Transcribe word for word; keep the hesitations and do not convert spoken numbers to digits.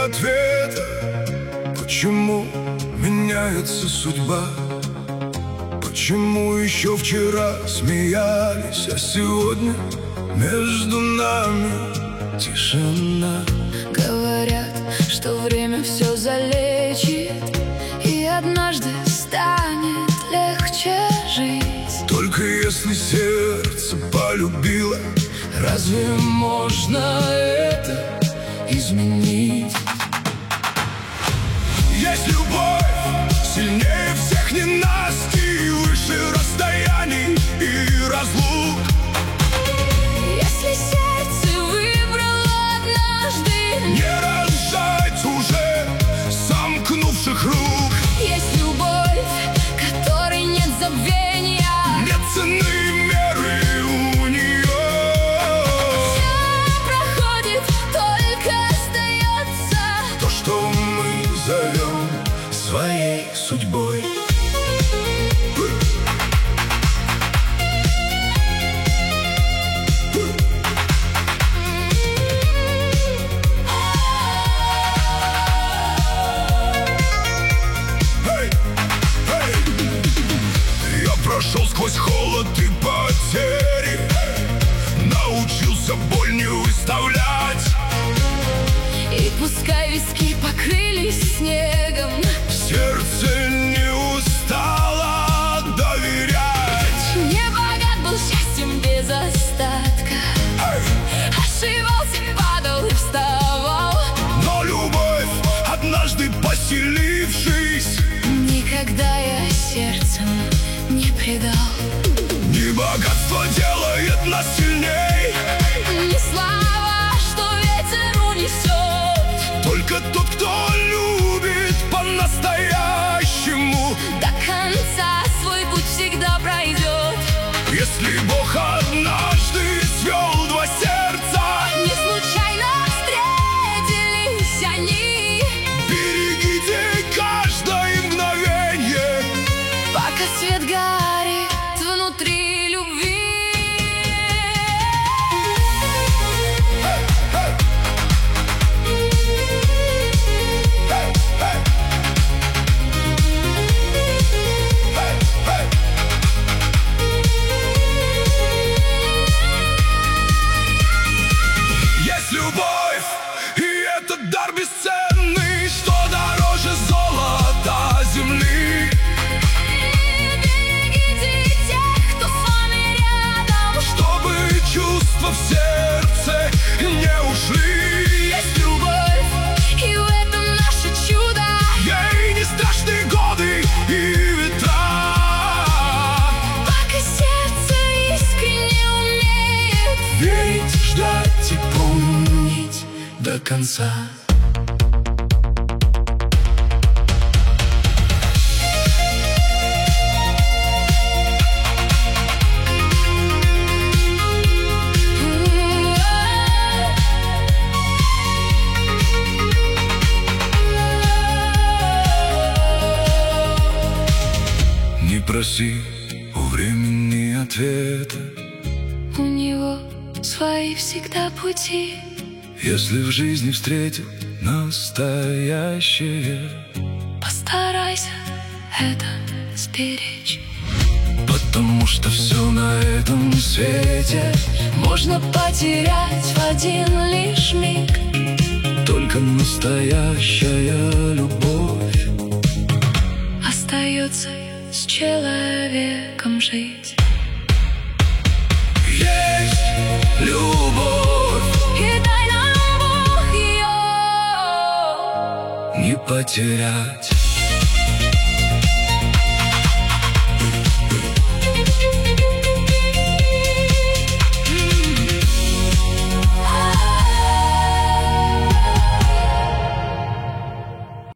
ответа. Почему меняется судьба? Почему еще вчера смеялись, а сегодня между нами тишина? Говорят, что время все залечит, и однажды станет легче жить. Только если сердце полюбило, разве можно это изменить? Есть любовь сильнее всех ненастий, выше расстояний и разлук. Если сердце выбрало однажды не разжать уже сомкнувших рук. Есть любовь, которой нет забвения, нет цены меры у нее. Все проходит, только остается то, что мы зовем своей судьбой. Прошел сквозь холод и потери, научился боль не выставлять. И пускай виски покрылись снегом, сердце не устало доверять. Не богат был счастьем без остатка, ошибался, падал и вставал. Но любовь, однажды поселившись, никогда я сердцем не предал. Не богатство делает нас сильней, не слава, что ветер унесет, только тот, кто любит по-настоящему, до конца свой путь всегда пройдет. Если Бог однажды свел два сердца, не случайно встретились они. Берегите каждое мгновенье, пока свет горит внутри любви. Есть любовь, и этот дар бесценный, что дороже золота земли. Чувства в сердце не ушли. Есть любовь, и в этом наше чудо. Ей не страшны годы и ветра, пока сердце искренне умеет верить, ждать и помнить до конца. Не проси у времени ответа, у него свои всегда пути. Если в жизни встретил настоящее, постарайся это сберечь. Потому что все на этом свете можно потерять в один лишь миг. Только настоящая любовь остается с человеком жить. Есть любовь, и дай нам Бог ее не потерять.